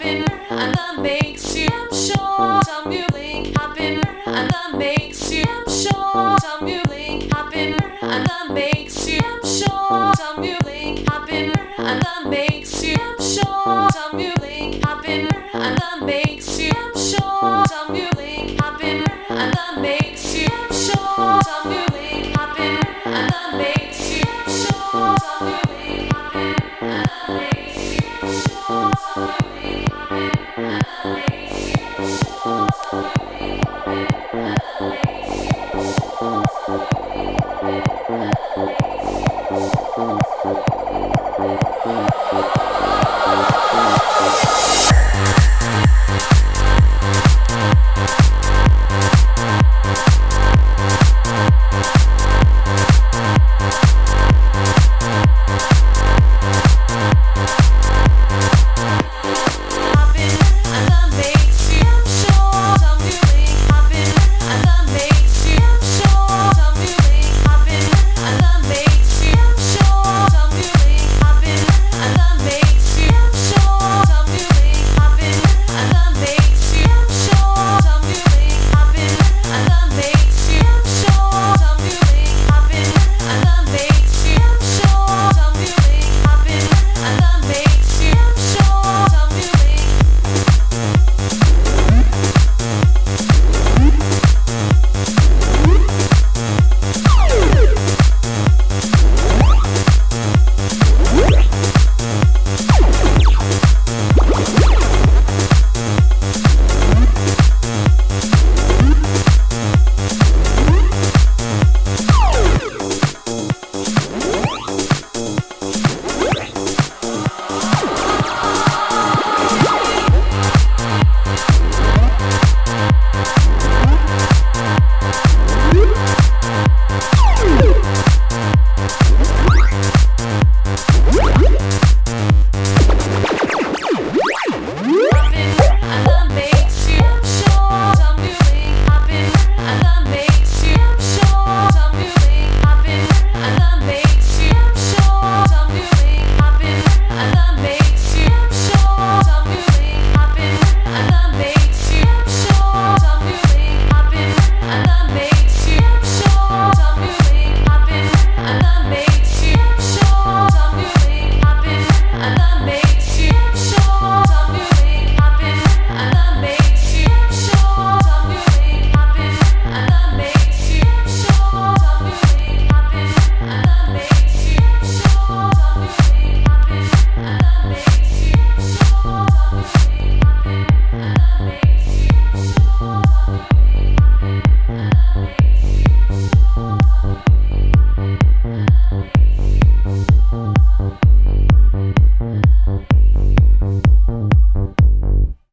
happen, and that makes you sure. Time you blink, happen, and that makes you sure. Time you blink, happen, and that makes you sure. Time you blink, happen, and that makes you sure. Time you blink, happen, and that makes you sure. Time you blink, happen, and that makes you sure. Time you blink, happen, and that makes you sure. Time you blink, happen, and that makes you sure. Time you blink.